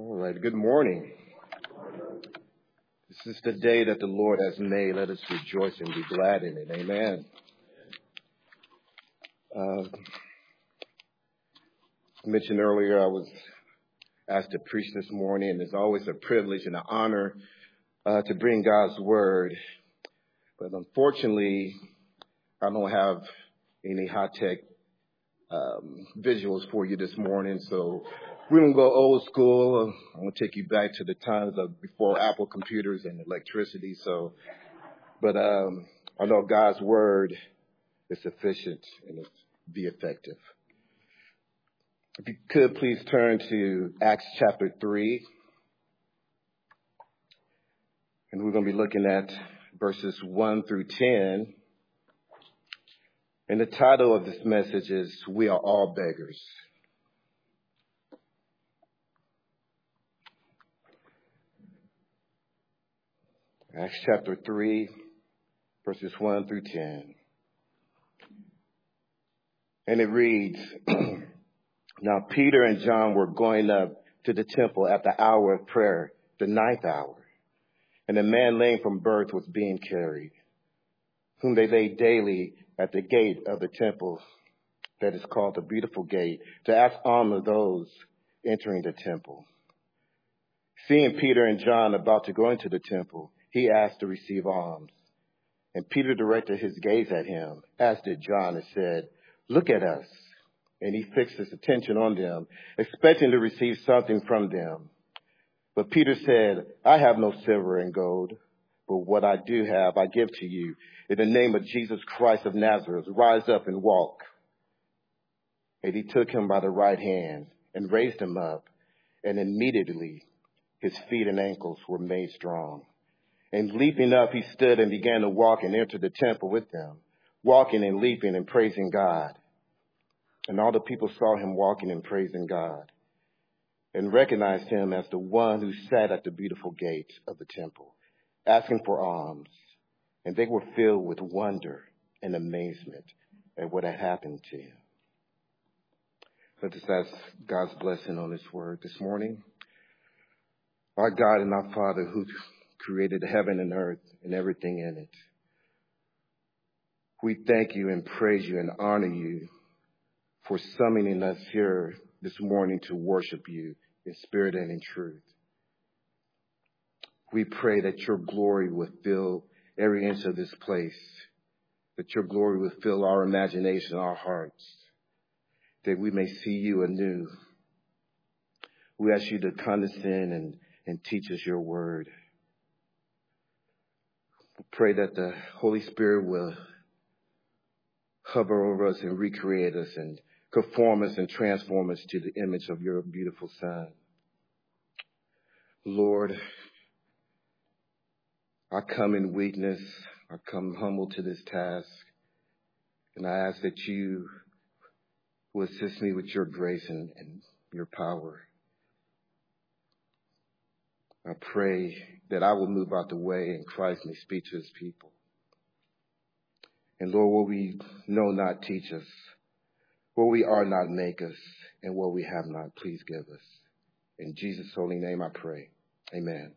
All right, good morning. This is the day that the Lord has made. Let us rejoice and be glad in it. Amen. I mentioned earlier I was asked to preach this morning, and it's always a privilege and an honor to bring God's word. But unfortunately, I don't have any high-tech visuals for you this morning, so we're going to go old school. I'm going to take you back to the times of before Apple computers and electricity. But I know God's word is sufficient and it's be effective. If you could please turn to Acts chapter 3. And we're going to be looking at verses 1 through 10. And the title of this message is We Are All Beggars. Acts chapter 3, verses 1 through 10. And it reads, Now Peter and John were going up to the temple at the hour of prayer, the ninth hour. And a man lame from birth was being carried, whom they laid daily at the gate of the temple, that is called the Beautiful Gate, to ask alms of those entering the temple. Seeing Peter and John about to go into the temple, he asked to receive alms. And Peter directed his gaze at him, as did John, and said, Look at us. And he fixed his attention on them, expecting to receive something from them. But Peter said, I have no silver and gold, but what I do have I give to you. In the name of Jesus Christ of Nazareth, rise up and walk. And he took him by the right hand and raised him up, and immediately his feet and ankles were made strong. And leaping up, he stood and began to walk and entered the temple with them, walking and leaping and praising God. And all the people saw him walking and praising God, and recognized him as the one who sat at the beautiful gate of the temple, asking for alms. And they were filled with wonder and amazement at what had happened to him. Let us ask God's blessing on this word this morning. Our God and our Father who created heaven and earth and everything in it, we thank you and praise you and honor you for summoning us here this morning to worship you in spirit and in truth. We pray that your glory will fill every inch of this place, that your glory will fill our imagination, our hearts, that we may see you anew. We ask you to condescend and teach us your word. We pray that the Holy Spirit will hover over us and recreate us and conform us and transform us to the image of your beautiful Son. Lord, I come in weakness. I come humble to this task. And I ask that you will assist me with your grace and your power. I pray that I will move out the way and Christ may speak to his people. And Lord, what we know not, teach us. What we are not, make us. And what we have not, please give us. In Jesus' holy name I pray. Amen.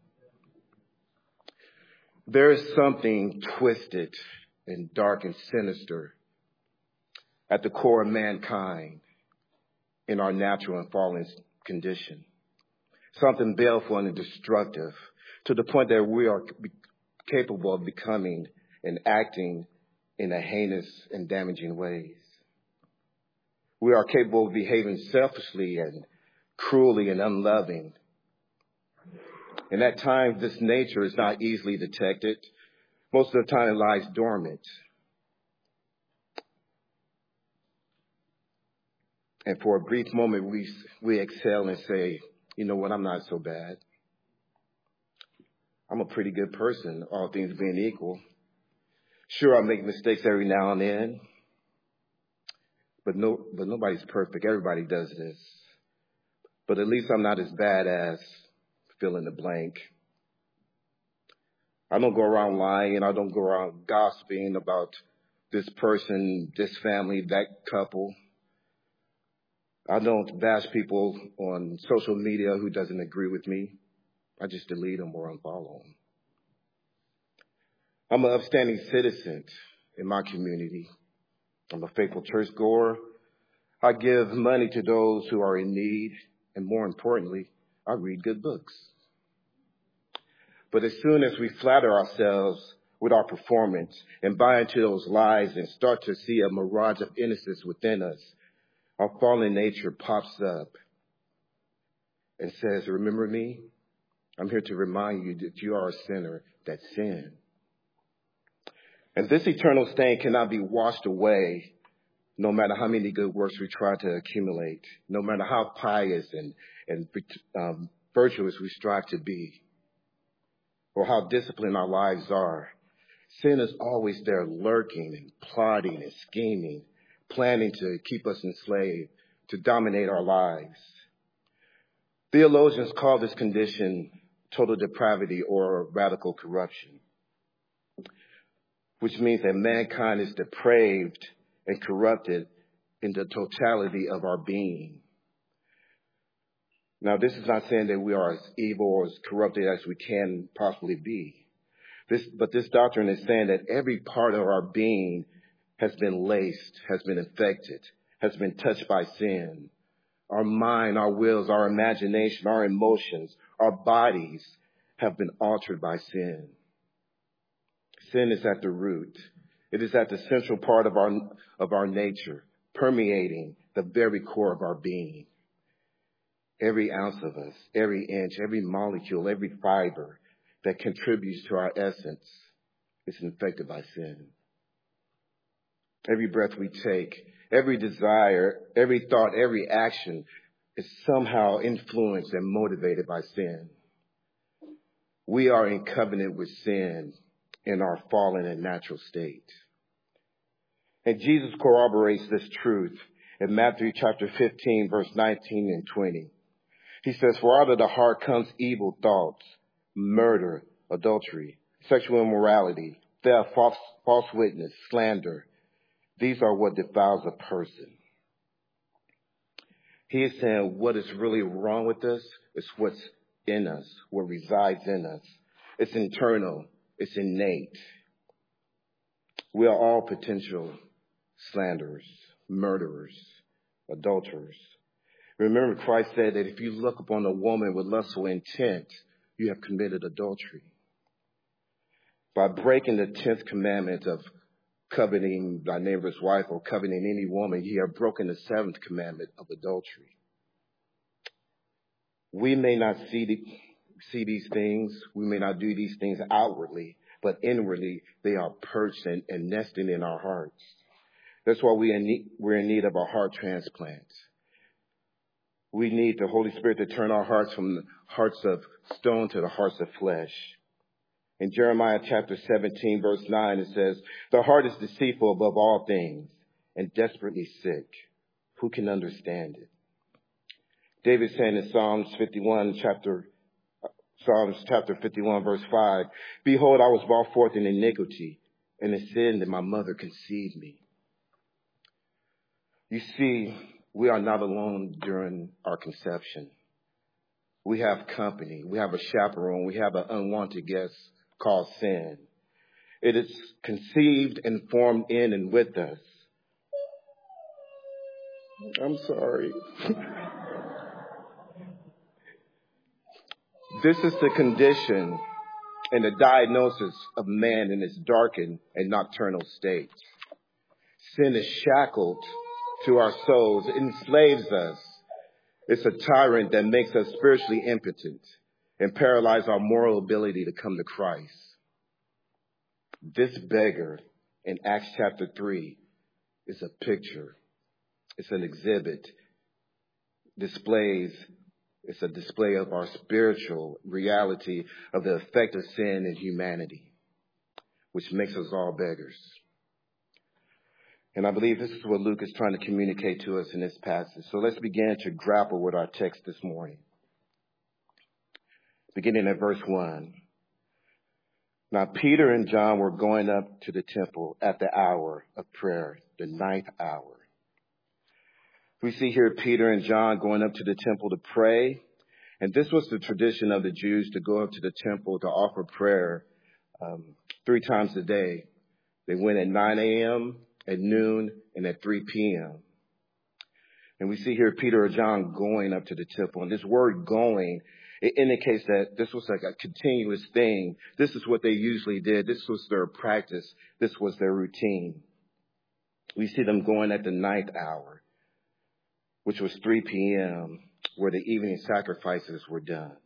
There is something twisted and dark and sinister at the core of mankind in our natural and fallen condition. Something baleful and destructive to the point that we are capable of becoming and acting in a heinous and damaging ways. We are capable of behaving selfishly and cruelly and unloving. And at times, this nature is not easily detected. Most of the time, it lies dormant. And for a brief moment, we exhale and say, you know what, I'm not so bad. I'm a pretty good person, all things being equal. Sure, I make mistakes every now and then. But nobody's perfect. Everybody does this. But at least I'm not as bad as fill in the blank. I don't go around lying. I don't go around gossiping about this person, this family, that couple. I don't bash people on social media who doesn't agree with me. I just delete them or unfollow them. I'm an upstanding citizen in my community. I'm a faithful churchgoer. I give money to those who are in need. And more importantly, I read good books. But as soon as we flatter ourselves with our performance and buy into those lies and start to see a mirage of innocence within us, our fallen nature pops up and says, remember me? I'm here to remind you that you are a sinner that sinned. And this eternal stain cannot be washed away no matter how many good works we try to accumulate, no matter how pious and virtuous we strive to be, or how disciplined our lives are. Sin is always there lurking and plotting and scheming, planning to keep us enslaved, to dominate our lives. Theologians call this condition total depravity or radical corruption, which means that mankind is depraved and corrupted in the totality of our being. Now, this is not saying that we are as evil or as corrupted as we can possibly be. But this doctrine is saying that every part of our being has been laced, has been infected, has been touched by sin. Our mind, our wills, our imagination, our emotions, our bodies have been altered by sin. Sin is at the root. It is at the central part of our nature, permeating the very core of our being. Every ounce of us, every inch, every molecule, every fiber that contributes to our essence is infected by sin. Every breath we take, every desire, every thought, every action is somehow influenced and motivated by sin. We are in covenant with sin in our fallen and natural state. And Jesus corroborates this truth in Matthew chapter 15, verse 19 and 20. He says, for out of the heart comes evil thoughts, murder, adultery, sexual immorality, theft, false witness, slander. These are what defiles a person. He is saying what is really wrong with us is what's in us, what resides in us. It's internal. It's innate. We are all potential slanderers, murderers, adulterers. Remember, Christ said that if you look upon a woman with lustful intent, you have committed adultery. By breaking the 10th commandment of coveting thy neighbor's wife or coveting any woman, you have broken the 7th commandment of adultery. We may not see these things. We may not do these things outwardly, but inwardly they are perched and nesting in our hearts. That's why we're in need of a heart transplant. We need the Holy Spirit to turn our hearts from the hearts of stone to the hearts of flesh. In Jeremiah chapter 17, verse 9, it says, the heart is deceitful above all things and desperately sick. Who can understand it? David said in Psalms chapter 51, verse 5, behold, I was brought forth in iniquity, and in sin that my mother conceived me. You see, we are not alone during our conception. We have company. We have a chaperone. We have an unwanted guest called sin. It is conceived and formed in and with us. I'm sorry. This is the condition and the diagnosis of man in its darkened and nocturnal state. Sin is shackled to our souls. It enslaves us. It's a tyrant that makes us spiritually impotent and paralyze our moral ability to come to Christ. This beggar in Acts chapter 3 is a picture. It's an exhibit. It's a display of our spiritual reality of the effect of sin in humanity, which makes us all beggars. And I believe this is what Luke is trying to communicate to us in this passage. So let's begin to grapple with our text this morning. Beginning at verse 1. Now Peter and John were going up to the temple at the hour of prayer, the 9th hour. We see here Peter and John going up to the temple to pray. And this was the tradition of the Jews to go up to the temple to offer prayer 3 times a day. They went at 9 a.m., at noon, and at 3 p.m. And we see here Peter or John going up to the temple. And this word going, it indicates that this was like a continuous thing. This is what they usually did. This was their practice. This was their routine. We see them going at the 9th hour, which was 3 p.m., where the evening sacrifices were done.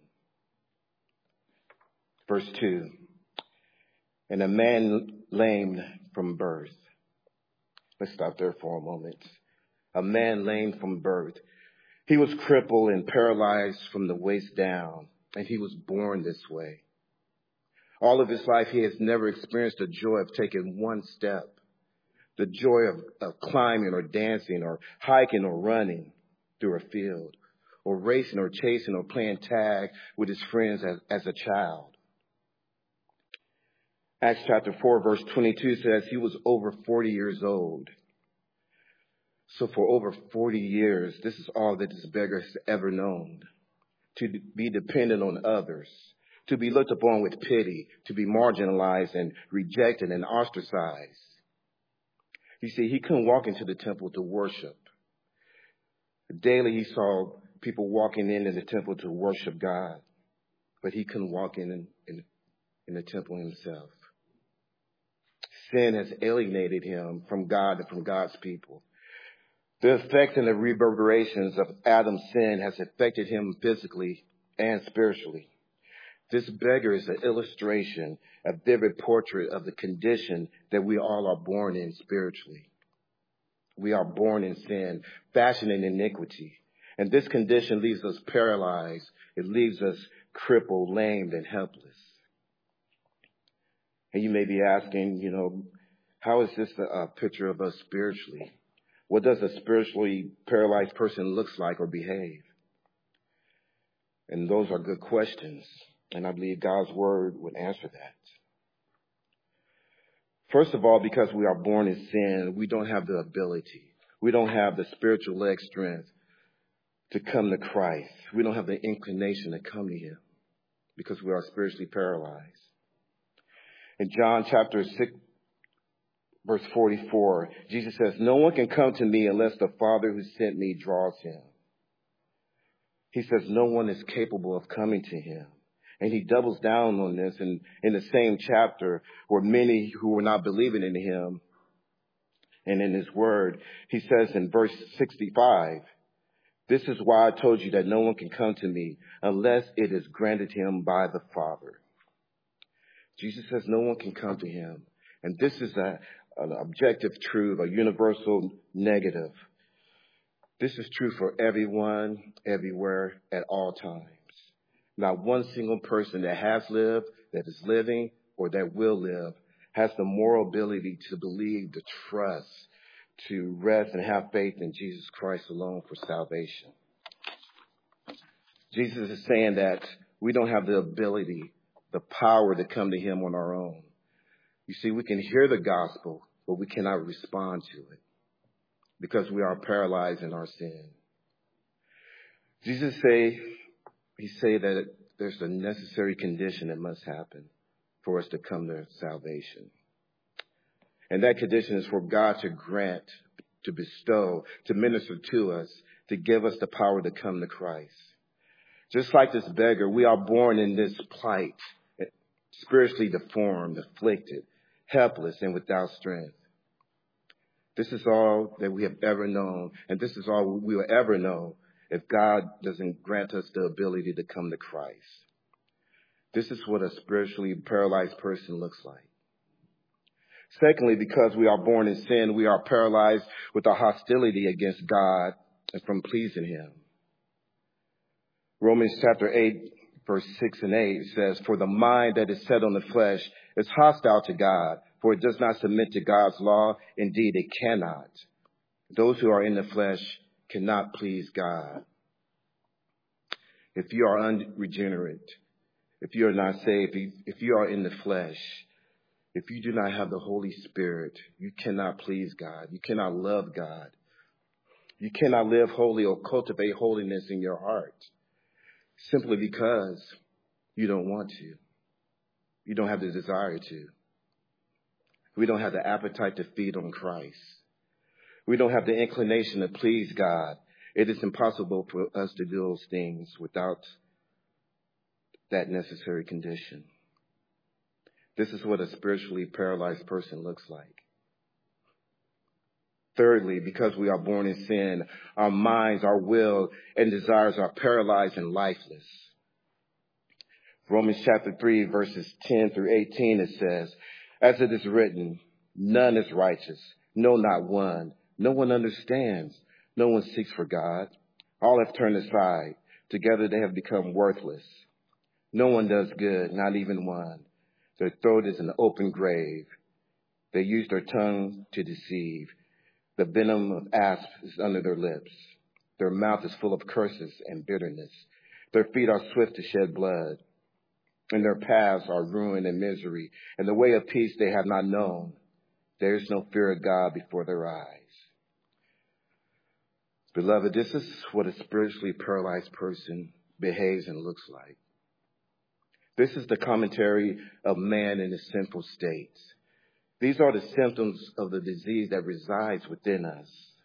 Verse 2, and a man lame from birth. Let's stop there for a moment. A man lame from birth. He was crippled and paralyzed from the waist down, and he was born this way. All of his life, he has never experienced the joy of taking one step, the joy of climbing or dancing or hiking or running through a field, or racing or chasing or playing tag with his friends as a child. Acts chapter 4, verse 22 says he was over 40 years old. So for over 40 years, this is all that this beggar has ever known. To be dependent on others, to be looked upon with pity, to be marginalized and rejected and ostracized. You see, he couldn't walk into the temple to worship. Daily he saw people walking into the temple to worship God, but he couldn't walk in the temple himself. Sin has alienated him from God and from God's people. The effect and the reverberations of Adam's sin has affected him physically and spiritually. This beggar is an illustration, a vivid portrait of the condition that we all are born in spiritually. We are born in sin, fashioned in iniquity. And this condition leaves us paralyzed. It leaves us crippled, lamed, and helpless. And you may be asking, how is this a picture of us spiritually? What does a spiritually paralyzed person looks like or behave? And those are good questions. And I believe God's word would answer that. First of all, because we are born in sin, we don't have the ability. We don't have the spiritual leg strength to come to Christ. We don't have the inclination to come to him because we are spiritually paralyzed. In John chapter 6, verse 44, Jesus says, no one can come to me unless the Father who sent me draws him. He says no one is capable of coming to him. And he doubles down on this in the same chapter where many who were not believing in him and in his word, he says in verse 65, this is why I told you that no one can come to me unless it is granted him by the Father. Jesus says no one can come to him. And this is an objective truth, a universal negative. This is true for everyone, everywhere, at all times. Not one single person that has lived, that is living, or that will live has the moral ability to believe, to trust, to rest and have faith in Jesus Christ alone for salvation. Jesus is saying that we don't have the ability, the power to come to him on our own. You see, we can hear the gospel, but we cannot respond to it because we are paralyzed in our sin. Jesus say that there's a necessary condition that must happen for us to come to salvation. And that condition is for God to grant, to bestow, to minister to us, to give us the power to come to Christ. Just like this beggar, we are born in this plight, spiritually deformed, afflicted, helpless, and without strength. This is all that we have ever known, and this is all we will ever know if God doesn't grant us the ability to come to Christ. This is what a spiritually paralyzed person looks like. Secondly, because we are born in sin, we are paralyzed with a hostility against God and from pleasing him. Romans chapter 8, verse 6 and 8 says, for the mind that is set on the flesh is hostile to God, for it does not submit to God's law. Indeed, it cannot. Those who are in the flesh cannot please God. If you are unregenerate, if you are not saved, if you are in the flesh, if you do not have the Holy Spirit, you cannot please God. You cannot love God. You cannot live holy or cultivate holiness in your heart simply because you don't want to. You don't have the desire to. We don't have the appetite to feed on Christ. We don't have the inclination to please God. It is impossible for us to do those things without that necessary condition. This is what a spiritually paralyzed person looks like. Thirdly, because we are born in sin, our minds, our will, and desires are paralyzed and lifeless. Romans chapter 3, verses 10 through 18, it says, as it is written, none is righteous, no, not one. No one understands. No one seeks for God. All have turned aside. Together they have become worthless. No one does good, not even one. Their throat is an open grave. They use their tongue to deceive. The venom of asps is under their lips. Their mouth is full of curses and bitterness. Their feet are swift to shed blood. And their paths are ruin and misery. And the way of peace they have not known. There is no fear of God before their eyes. Beloved, this is what a spiritually paralyzed person behaves and looks like. This is the commentary of man in his sinful state. These are the symptoms of the disease that resides within us.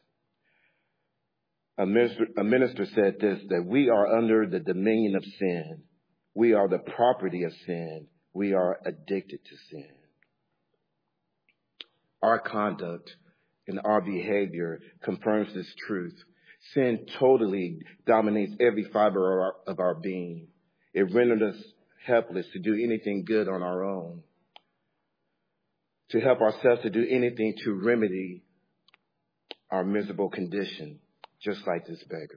A minister said this, that we are under the dominion of sin. We are the property of sin. We are addicted to sin. Our conduct and our behavior confirms this truth. Sin totally dominates every fiber of our being. It renders us helpless to do anything good on our own, to help ourselves to do anything to remedy our miserable condition, just like this beggar.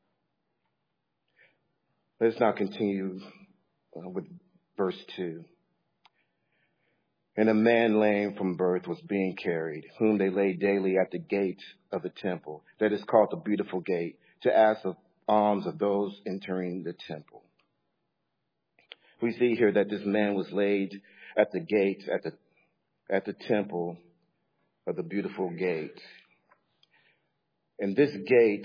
Let's now continue with verse 2. And a man lame from birth was being carried, whom they laid daily at the gate of the temple, that is called the Beautiful Gate, to ask of alms of those entering the temple. We see here that this man was laid at the gate, at the temple of the Beautiful Gate. And this gate,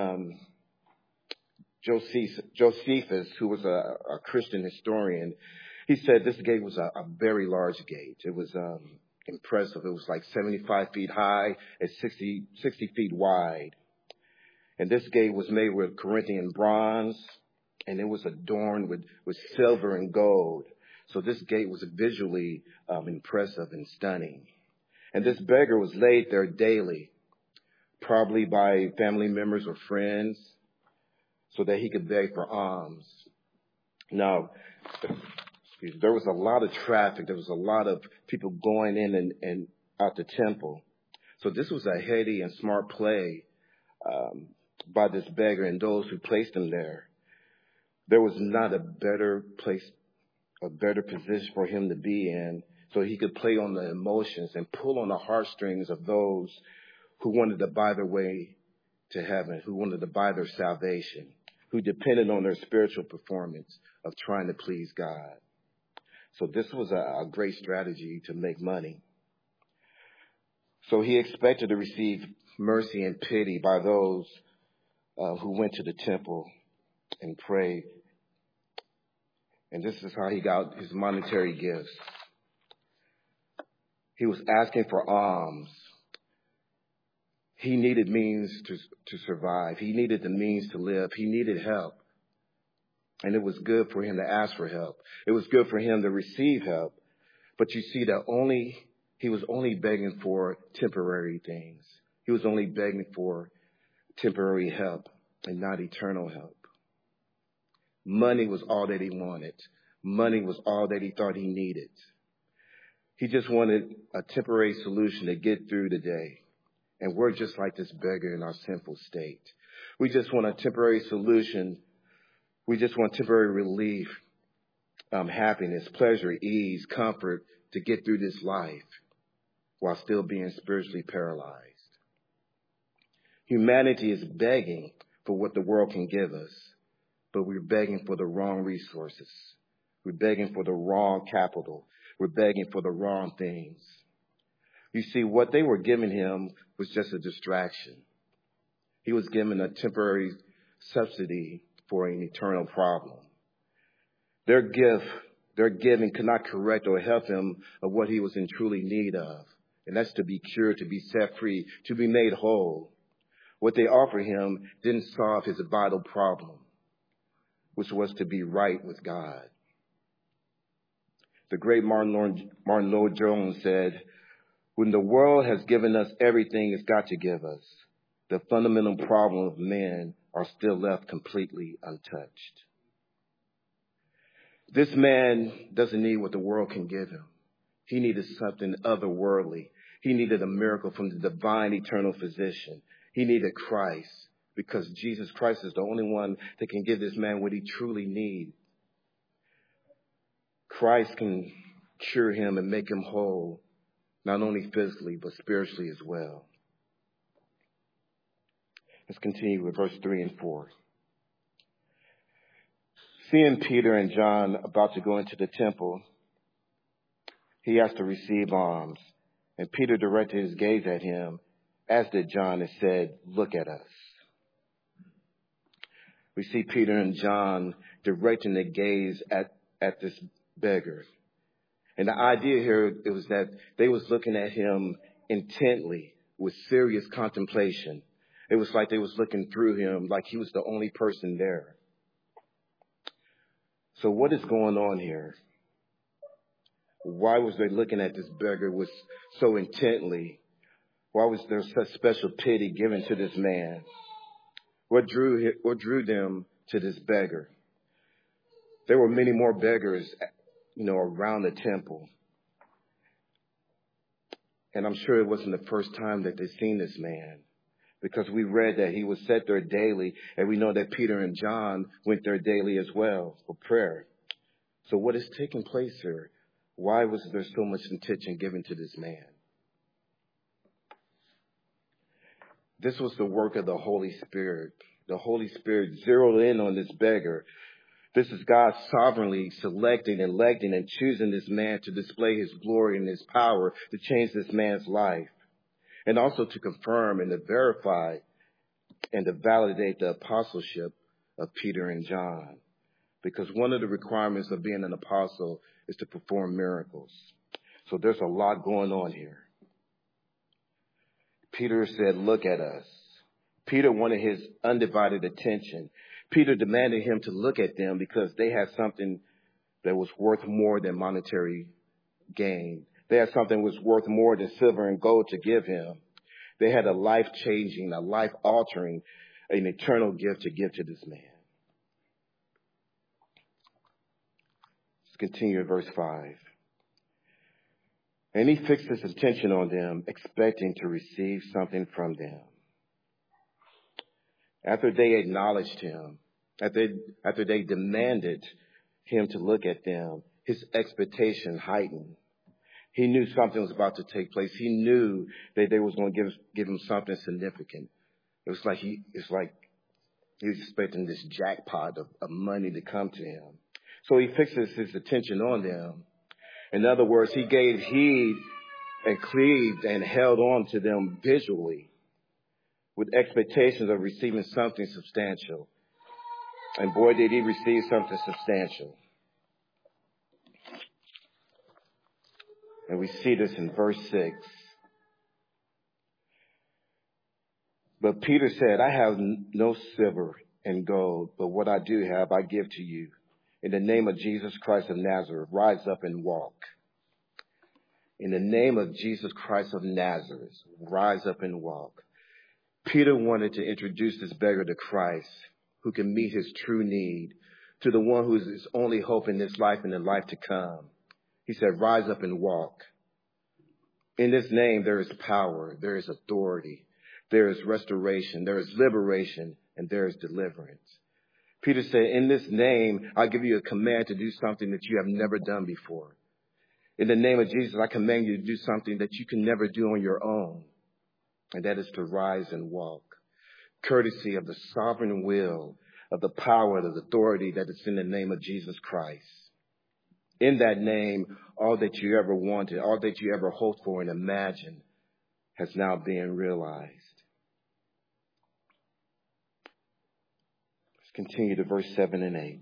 Josephus, who was a Christian historian, he said this gate was a very large gate. It was impressive. It was like 75 feet high and 60 feet wide. And this gate was made with Corinthian bronze, and it was adorned with silver and gold. So this gate was visually impressive and stunning. And this beggar was laid there daily, probably by family members or friends, so that he could beg for alms. Now, there was a lot of traffic. There was a lot of people going in and out the temple. So this was a heady and smart play by this beggar and those who placed him there. There was not a better place, a better position for him to be in, so he could play on the emotions and pull on the heartstrings of those who wanted to buy their way to heaven, who wanted to buy their salvation, who depended on their spiritual performance of trying to please God. So this was a great strategy to make money. So he expected to receive mercy and pity by those who went to the temple and prayed. And this is how he got his monetary gifts. He was asking for alms. He needed means to survive. He needed the means to live. He needed help. And it was good for him to ask for help. It was good for him to receive help. But you see that he was only begging for temporary things. He was only begging for temporary help and not eternal help. Money was all that he wanted. Money was all that he thought he needed. He just wanted a temporary solution to get through the day. And we're just like this beggar in our sinful state. We just want a temporary solution. We just want temporary relief, happiness, pleasure, ease, comfort to get through this life while still being spiritually paralyzed. Humanity is begging for what the world can give us, but we're begging for the wrong resources. We're begging for the wrong capital. We're begging for the wrong things. You see, what they were giving him was just a distraction. He was given a temporary subsidy for an eternal problem. Their giving could not correct or help him of what he was in truly need of. And that's to be cured, to be set free, to be made whole. What they offered him didn't solve his vital problem, which was to be right with God. The great Martin Lloyd-Jones said, when the world has given us everything it's got to give us, the fundamental problem of men are still left completely untouched. This man doesn't need what the world can give him. He needed something otherworldly. He needed a miracle from the divine eternal physician. He needed Christ, because Jesus Christ is the only one that can give this man what he truly needs. Christ can cure him and make him whole, not only physically, but spiritually as well. Let's continue with verse 3 and 4. Seeing Peter and John about to go into the temple, he asked to receive alms. And Peter directed his gaze at him, as did John, and said, "Look at us." We see Peter and John directing their gaze at this beggar. And the idea here was that they was looking at him intently with serious contemplation. It was like they was looking through him like he was the only person there. So what is going on here? Why was they looking at this beggar so intently? Why was there such special pity given to this man? What drew them to this beggar? There were many more beggars, around the temple. And I'm sure it wasn't the first time that they'd seen this man, because we read that he was set there daily, and we know that Peter and John went there daily as well for prayer. So what is taking place here? Why was there so much attention given to this man? This was the work of the Holy Spirit. The Holy Spirit zeroed in on this beggar. This is God sovereignly selecting, electing, and choosing this man to display his glory and his power to change this man's life, and also to confirm and to verify and to validate the apostleship of Peter and John. Because one of the requirements of being an apostle is to perform miracles. So there's a lot going on here. Peter said, "Look at us." Peter wanted his undivided attention. Peter demanded him to look at them because they had something that was worth more than monetary gain. They had something that was worth more than silver and gold to give him. They had a life-changing, a life-altering, an eternal gift to give to this man. Let's continue in verse 5. And he fixed his attention on them, expecting to receive something from them. After they acknowledged him, after they demanded him to look at them, his expectation heightened. He knew something was about to take place. He knew that they was going to give him something significant. It was like he was expecting this jackpot of money to come to him. So he fixes his attention on them. In other words, he gave heed and cleaved and held on to them visually, with expectations of receiving something substantial. And boy, did he receive something substantial. And we see this in verse 6. But Peter said, "I have no silver and gold, but what I do have, I give to you. In the name of Jesus Christ of Nazareth, rise up and walk." In the name of Jesus Christ of Nazareth, rise up and walk. Peter wanted to introduce this beggar to Christ, who can meet his true need, to the one who is his only hope in this life and the life to come. He said, "Rise up and walk." In this name, there is power, there is authority, there is restoration, there is liberation, and there is deliverance. Peter said, "In this name, I give you a command to do something that you have never done before. In the name of Jesus, I command you to do something that you can never do on your own. And that is to rise and walk, courtesy of the sovereign will, of the power, of the authority that is in the name of Jesus Christ. In that name, all that you ever wanted, all that you ever hoped for and imagined has now been realized." Continue to verse 7 and 8.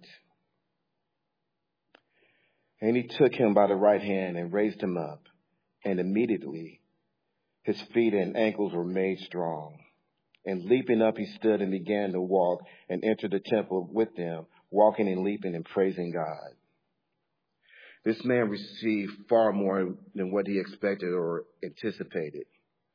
And he took him by the right hand and raised him up, and immediately his feet and ankles were made strong. And leaping up, he stood and began to walk and entered the temple with them, walking and leaping and praising God. This man received far more than what he expected or anticipated.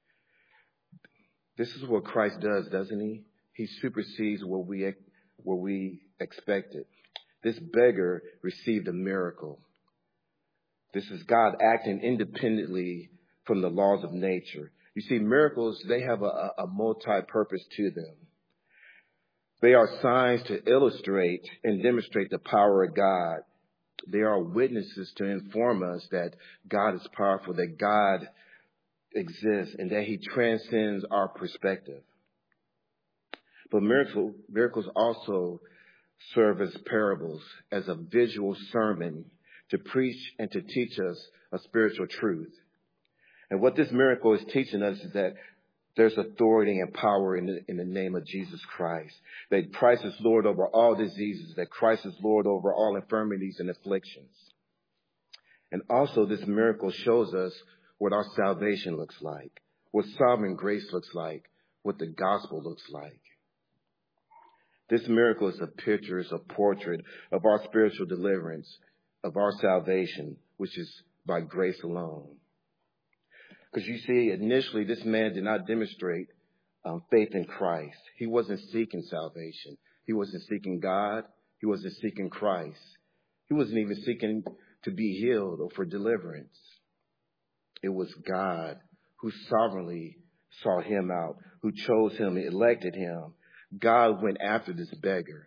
This is what Christ does, doesn't he? He supersedes what we expected. This beggar received a miracle. This is God acting independently from the laws of nature. You see, miracles, they have a multi-purpose to them. They are signs to illustrate and demonstrate the power of God. They are witnesses to inform us that God is powerful, that God exists, and that he transcends our perspective. But miracles also serve as parables, as a visual sermon to preach and to teach us a spiritual truth. And what this miracle is teaching us is that there's authority and power in the name of Jesus Christ. That Christ is Lord over all diseases. That Christ is Lord over all infirmities and afflictions. And also this miracle shows us what our salvation looks like. What sovereign grace looks like. What the gospel looks like. This miracle is a picture, is a portrait of our spiritual deliverance, of our salvation, which is by grace alone. Because you see, initially, this man did not demonstrate faith in Christ. He wasn't seeking salvation. He wasn't seeking God. He wasn't seeking Christ. He wasn't even seeking to be healed or for deliverance. It was God who sovereignly sought him out, who chose him, elected him. God went after this beggar.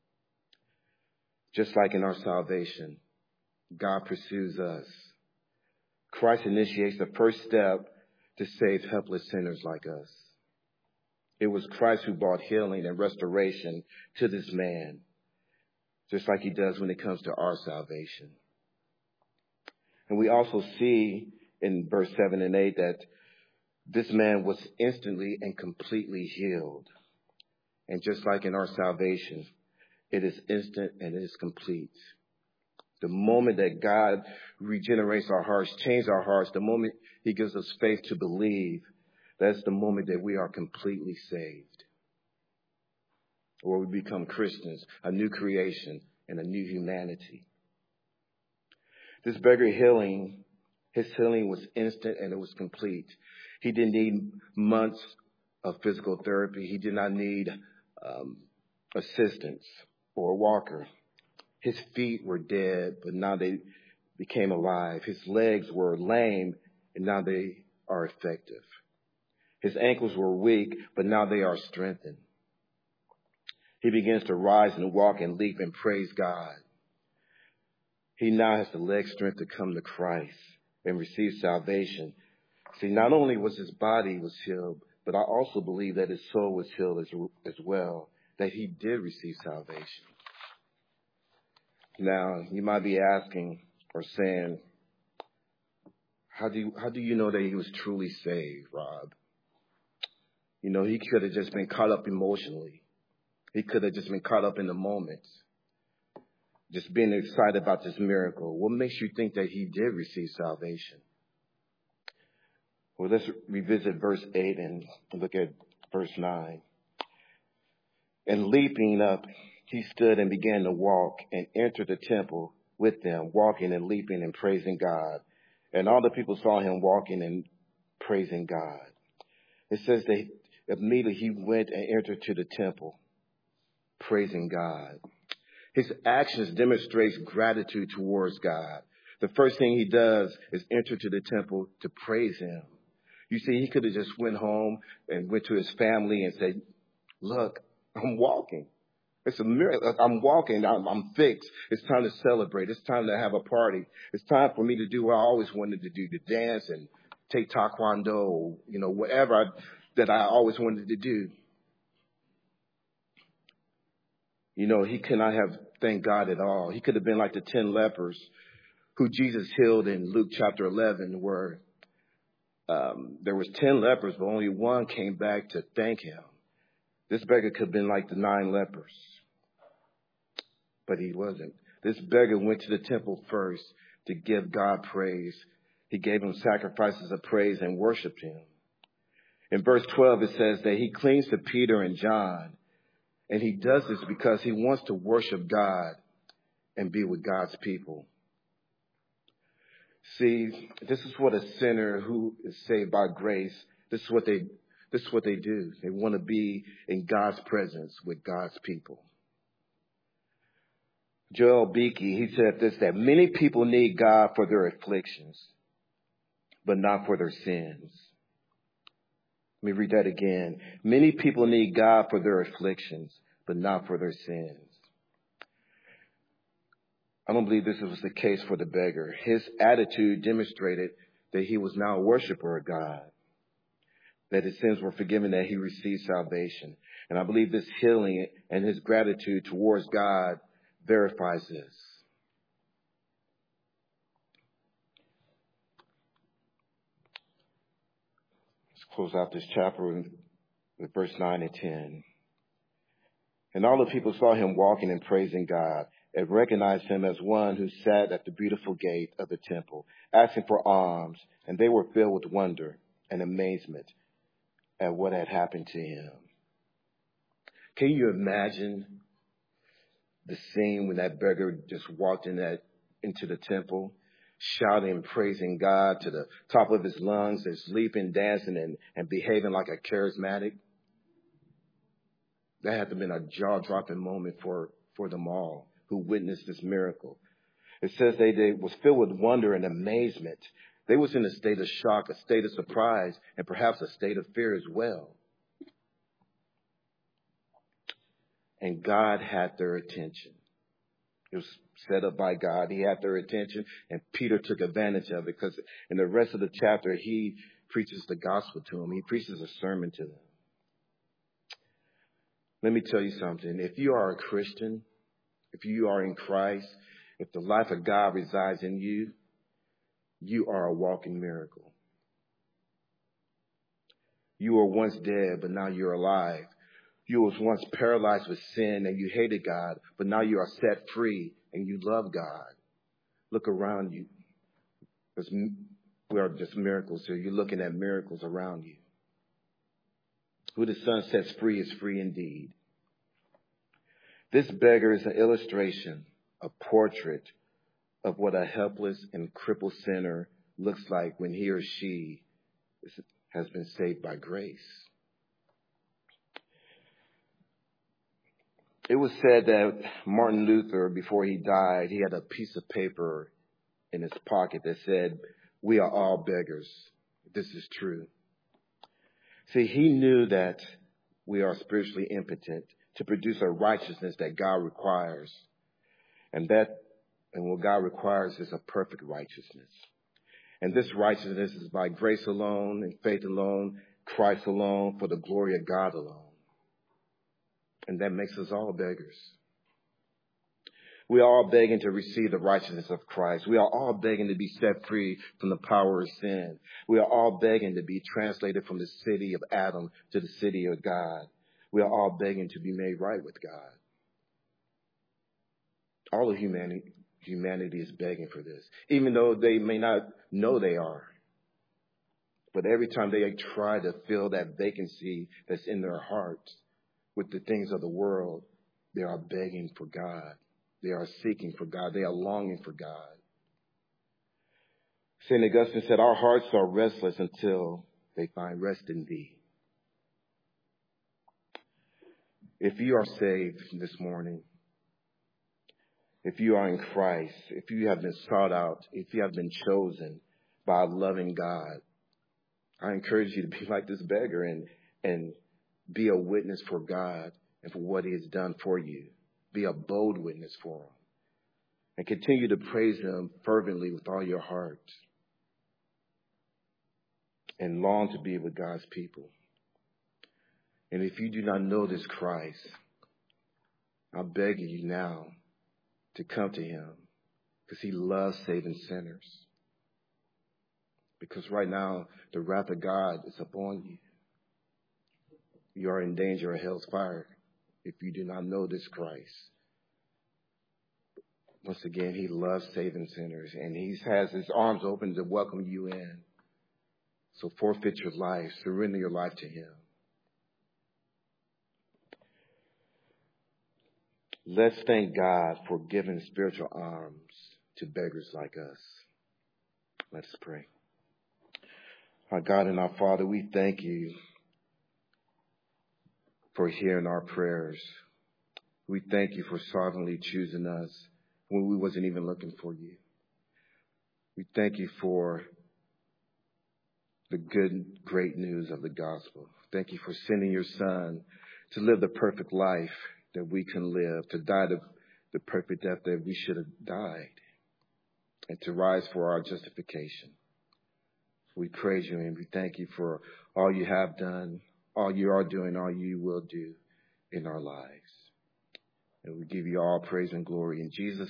Just like in our salvation, God pursues us. Christ initiates the first step to save helpless sinners like us. It was Christ who brought healing and restoration to this man, just like he does when it comes to our salvation. And we also see in verse 7 and 8 that this man was instantly and completely healed. And just like in our salvation, it is instant and it is complete. The moment that God regenerates our hearts, changes our hearts, the moment he gives us faith to believe, that's the moment that we are completely saved. Or we become Christians, a new creation and a new humanity. This beggar healing, his healing was instant and it was complete. He didn't need months of physical therapy. He did not need assistance or a walker. His feet were dead, but now they became alive. His legs were lame, and now they are effective. His ankles were weak, but now they are strengthened. He begins to rise and walk and leap and praise God. He now has the leg strength to come to Christ and receive salvation. See, not only was his body was healed, but I also believe that his soul was healed as well, that he did receive salvation. Now, you might be asking or saying, how do you know that he was truly saved, Rob? You know, he could have just been caught up emotionally. He could have just been caught up in the moment, just being excited about this miracle. What makes you think that he did receive salvation? Well, let's revisit verse 8 and look at verse 9. And leaping up, he stood and began to walk and entered the temple with them, walking and leaping and praising God. And all the people saw him walking and praising God. It says that immediately he went and entered to the temple, praising God. His actions demonstrates gratitude towards God. The first thing he does is enter to the temple to praise him. You see, he could have just went home and went to his family and said, look, I'm walking. It's a miracle. I'm walking. I'm fixed. It's time to celebrate. It's time to have a party. It's time for me to do what I always wanted to do, to dance and take taekwondo, whatever that I always wanted to do. He could not have thanked God at all. He could have been like the 10 lepers who Jesus healed in Luke chapter 11, where there was 10 lepers, but only one came back to thank him. This beggar could have been like the 9 lepers. but he wasn't. This beggar went to the temple first to give God praise. He gave him sacrifices of praise and worshiped him. In verse 12, it says that he clings to Peter and John, and he does this because he wants to worship God and be with God's people. See, this is what a sinner who is saved by grace, this is what they do. They want to be in God's presence with God's people. Joel Beakey, he said this, that many people need God for their afflictions, but not for their sins. Let me read that again. Many people need God for their afflictions, but not for their sins. I don't believe this was the case for the beggar. His attitude demonstrated that he was now a worshiper of God, that his sins were forgiven, that he received salvation. And I believe this healing and his gratitude towards God verifies this. Let's close out this chapter with verse 9 and 10. And all the people saw him walking and praising God, and recognized him as one who sat at the beautiful gate of the temple, asking for alms, and they were filled with wonder and amazement at what had happened to him. Can you imagine the scene when that beggar just walked into the temple, shouting and praising God to the top of his lungs, and leaping, dancing, and behaving like a charismatic? That had to have been a jaw-dropping moment for them all who witnessed this miracle. It says they was filled with wonder and amazement. They was in a state of shock, a state of surprise, and perhaps a state of fear as well. And God had their attention. It was set up by God. He had their attention, and Peter took advantage of it, because in the rest of the chapter, he preaches the gospel to them. He preaches a sermon to them. Let me tell you something. If you are a Christian, if you are in Christ, if the life of God resides in you, you are a walking miracle. You were once dead, but now you're alive. You was once paralyzed with sin and you hated God, but now you are set free and you love God. Look around you. We are just miracles here. You're looking at miracles around you. Who the Son sets free is free indeed. This beggar is an illustration, a portrait of what a helpless and crippled sinner looks like when he or she has been saved by grace. It was said that Martin Luther, before he died, he had a piece of paper in his pocket that said, "We are all beggars." This is true. See, he knew that we are spiritually impotent to produce a righteousness that God requires. And what God requires is a perfect righteousness. And this righteousness is by grace alone, and faith alone, Christ alone, for the glory of God alone. And that makes us all beggars. We are all begging to receive the righteousness of Christ. We are all begging to be set free from the power of sin. We are all begging to be translated from the city of Adam to the city of God. We are all begging to be made right with God. All of humanity is begging for this, even though they may not know they are. But every time they try to fill that vacancy that's in their hearts with the things of the world, they are begging for God. They are seeking for God. They are longing for God. St. Augustine said, "Our hearts are restless until they find rest in thee." If you are saved this morning, if you are in Christ, if you have been sought out, if you have been chosen by a loving God, I encourage you to be like this beggar and be a witness for God and for what he has done for you. Be a bold witness for him. And continue to praise him fervently with all your heart. And long to be with God's people. And if you do not know this Christ, I'm begging you now to come to him, because he loves saving sinners. Because right now, the wrath of God is upon you. You are in danger of hell's fire if you do not know this Christ. Once again, he loves saving sinners, and he has his arms open to welcome you in. So forfeit your life, surrender your life to him. Let's thank God for giving spiritual arms to beggars like us. Let's pray. Our God and our Father, we thank you for hearing our prayers. We thank you for sovereignly choosing us when we wasn't even looking for you. We thank you for the good, great news of the gospel. Thank you for sending your Son to live the perfect life that we can live, to die the perfect death that we should have died, and to rise for our justification. We praise you and we thank you for all you have done, all you are doing, all you will do in our lives. And we give you all praise and glory in Jesus'